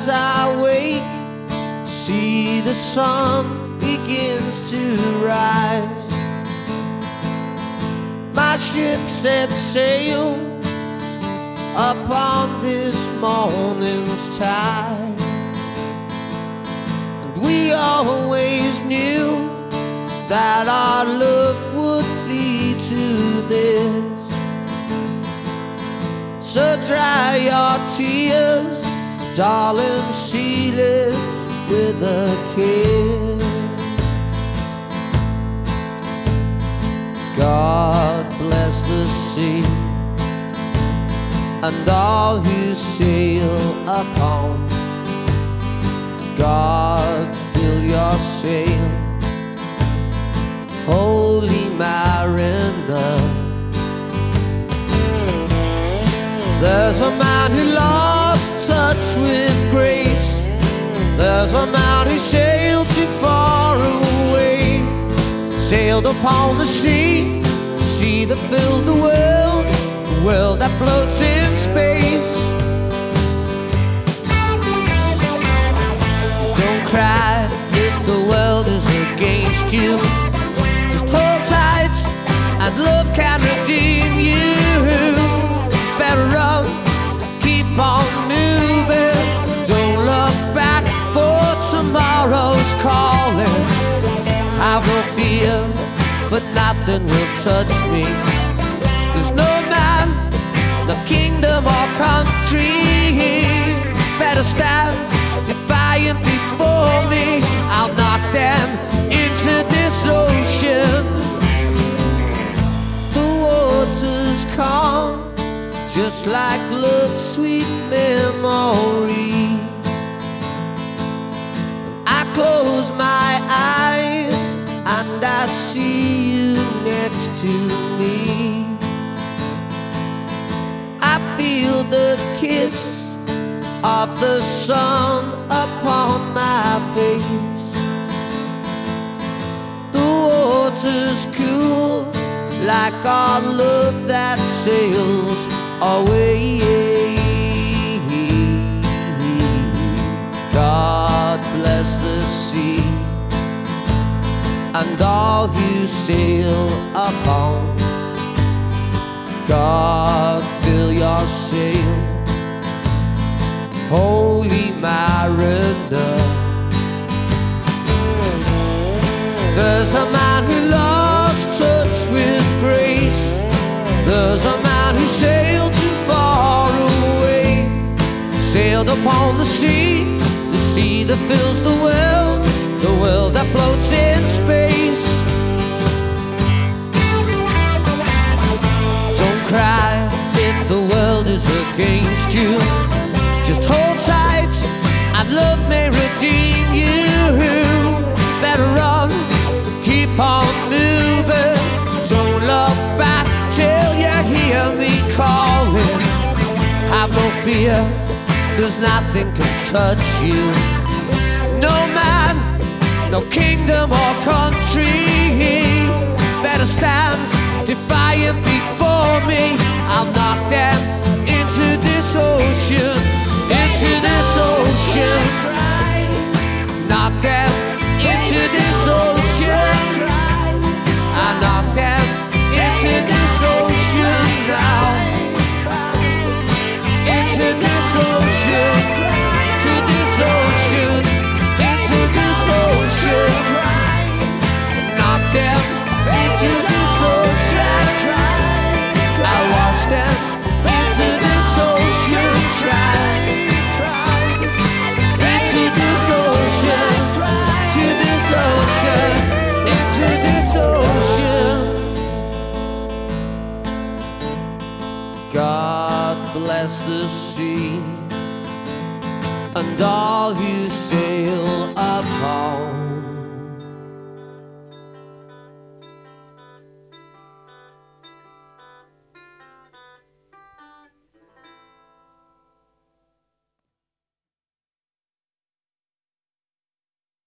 as I wake, see the sun begins to rise. My ship sets sail upon this morning's tide, and we always knew that our love would lead to this. So dry your tears, darling, seal it with a kiss. God bless the sea and all who sail upon. God fill your sail, holy mariner. There's a man who lost touch with grace. There's a man who sailed too far away, sailed upon the sea that filled the world that floats in space. Don't cry if the world is against you. Just hold tight and love can redeem you. Better run, keep on moving. Don't look back, for tomorrow's calling. Have no fear, but nothing will touch me. There's no man, no kingdom or country better stand defiant before me. I'll knock them into this ocean. The water's calm, just like love's sweet memory. I close my eyes and I see you next to me. I feel the kiss of the sun upon my face. The water's cool, like our love that sails away. God bless the sea and all who sail upon. God fill your sail, holy mariner. There's a man who lost touch with grace. There's a man who sailed too far away, sailed upon the sea that fills the world that floats in space. Don't cry if the world is against you. Just hold tight and love may redeem you. Better run, keep on moving. Don't look back till you hear me calling. Have no fear, there's nothing can touch you. No man, no kingdom or country better stand defiant before me. I'll knock them into this ocean, into this ocean. Knock them into this ocean. I knock them into this ocean now. Into this ocean, to this ocean, into this ocean. Knock them into this ocean. I wash them into this ocean. Into this ocean, to this ocean, into this ocean. God bless the sea and all who sail upon.